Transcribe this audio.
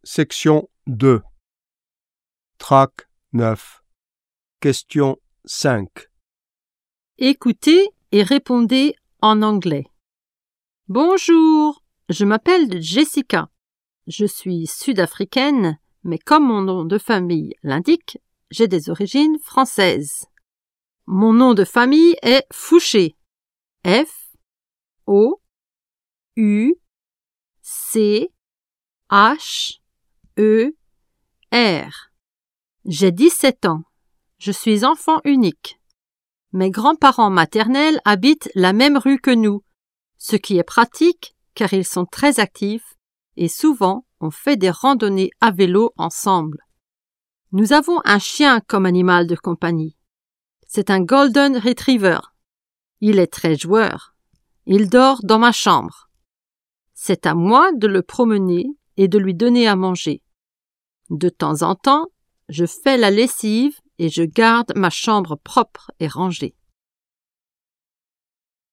Section 2. Trac 9. Question 5. Écoutez et répondez en anglais. Bonjour, je m'appelle Jessica. Je suis sud-africaine, mais comme mon nom de famille l'indique, j'ai des origines françaises. Mon nom de famille est Fouché. F-O-U-C-H-E-R. J'ai 17 ans. Je suis enfant unique. Mes grands-parents maternels habitent la même rue que nous, ce qui est pratique car ils sont très actifs et souvent on fait des randonnées à vélo ensemble. Nous avons un chien comme animal de compagnie. C'est un Golden Retriever. Il est très joueur. Il dort dans ma chambre. C'est à moi de le promener et de lui donner à manger. De temps en temps, je fais la lessive et je garde ma chambre propre et rangée.